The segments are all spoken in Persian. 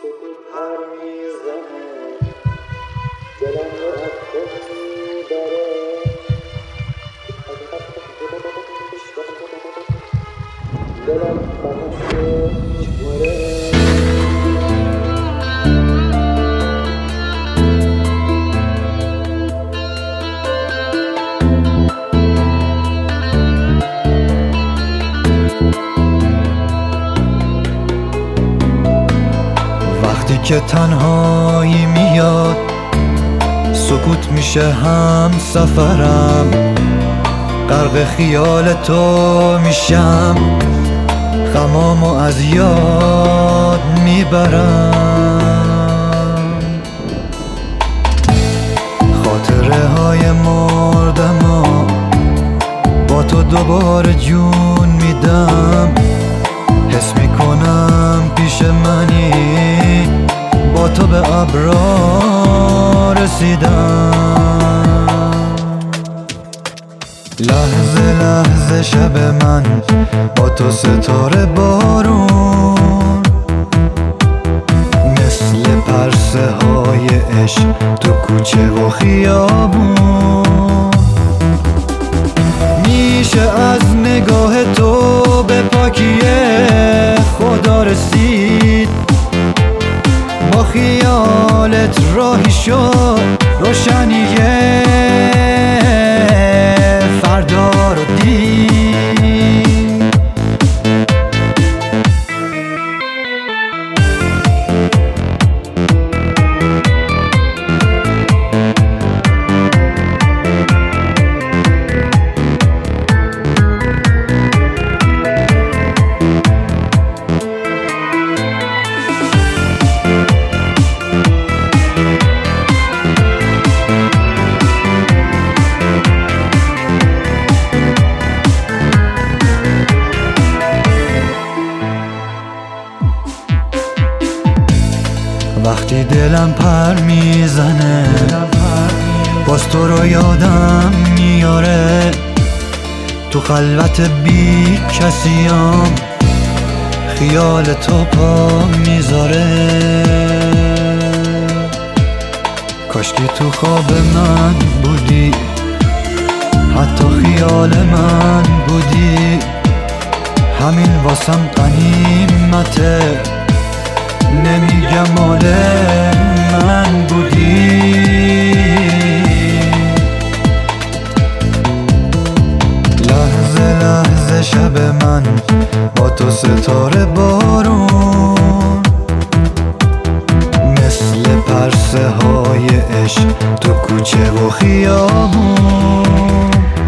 سکوت پر میزنه، دلم رو از خود میبره. دلم فقط میشماره. وقتی که تنهایی میاد سکوت میشه هم سفرم، غرق خیال تو میشم، غمامو از یاد میبرم. خاطره های مردمو با تو دوباره جون میدم، حس میکنم پیش منی، با تو به ابرار رسیدم. لحظه لحظه شب من با تو ستاره بارون، مثل پرسه های عشق تو کوچه و خیابون. میشه از نگاه تو به پاکی خدا رسید، با خیالت راهی شد روشنی فردا رو دید. وقتی دلم پر میزنه باز تو رو یادم میاره، تو خلوت بی کسیم خیال تو پا میذاره. کاشکی تو خواب من بودی، حتی خیال من بودی، همین واسم غنیمته، نمیگم مال من بودی. لحظه لحظه شب من با تو ستاره بارون، مثل پرسه های عشق تو کوچه و خیابون.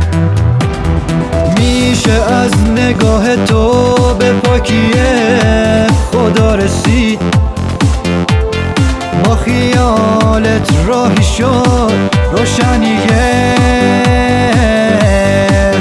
میشه از نگاه تو به پاکی خدا رسید، با خیالت راهی شد روشنی